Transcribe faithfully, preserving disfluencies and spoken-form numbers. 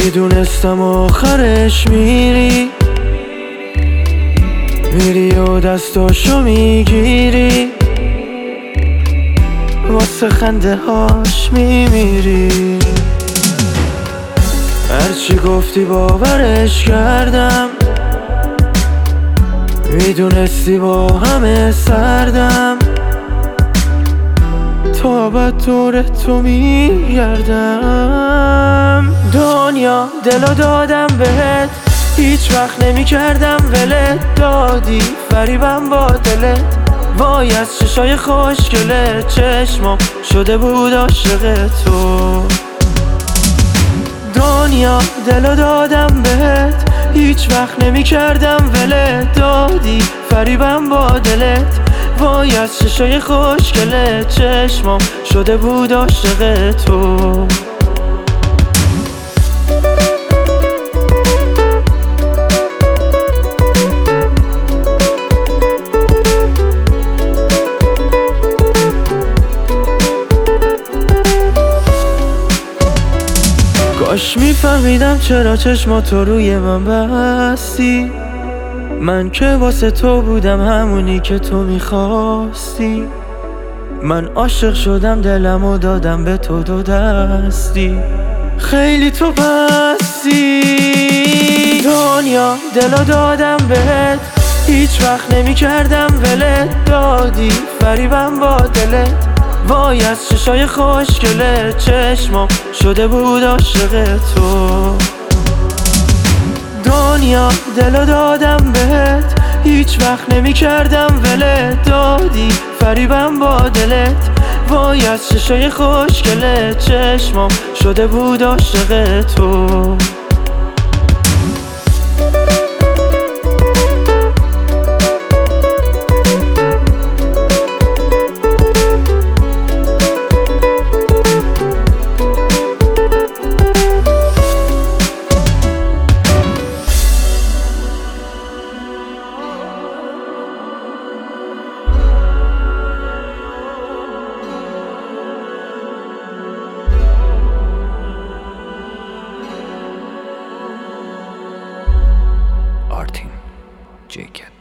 میدونستم آخرش میری میری و دستاشو میگیری واسه خنده هاش میمیری. هرچی گفتی باورش کردم میدونستی با همه سردم تا بعد دور تو میگردم. دنیا دلو دادم بهت هیچ وقت نمی کردم ولت دادی فریبم با دلت وای از چشای خوشگلت چشمام شده بود عاشق تو. دنیا دلو دادم بهت هیچ وقت نمی کردم ولت دادی فریبم با دلت وای از چشای خوشگلت چشمام شده بود عاشق تو. کاش میفهمیدم چرا چشماتو روی من بستی من که واسه تو بودم همونی که تو میخواستی. من عاشق شدم دلمو دادم به تو دو دستی خیلی تو پستی. دنیا دلو دادم بهت هیچ وقت نمی کردم ولت دادی فریبم با دلت وای از چشای خوشگلت چشمام شده بود عاشق تو. دنیا دلو دادم بهت هیچ وقت نمی کردم ولت دادی فریبم با دلت وای از چشای خوشگلت چشمام شده بود عاشق تو. Artin Jacket.